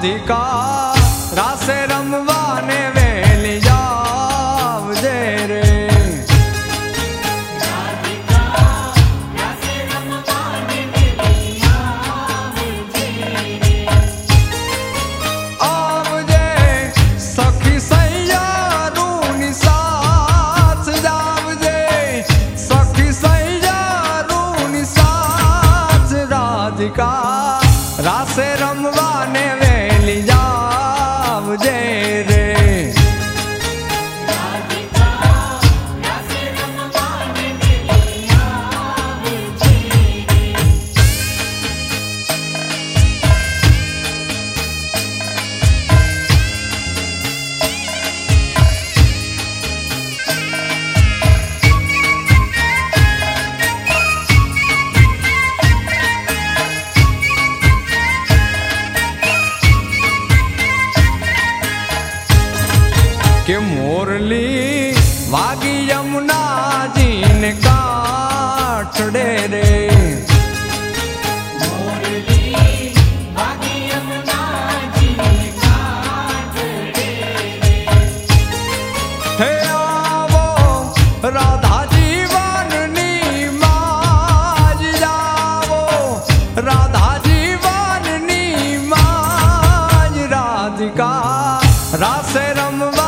राधिका रासे रमवाने वेली जावजे रे। आवजे सखी सैयारूनी साथ जावजे, सखी सैयारूनी साथ राधिका रासे रमवाने वेली जावजे रे। के मोरली वागी यमुना जी ने काठड़े रे। मोरली वागी यमुना जी ने काठड़े रे। हे आवो राधा जीवन नी माज जावो, राधा जीवन नी माज राधिका रासे रमवा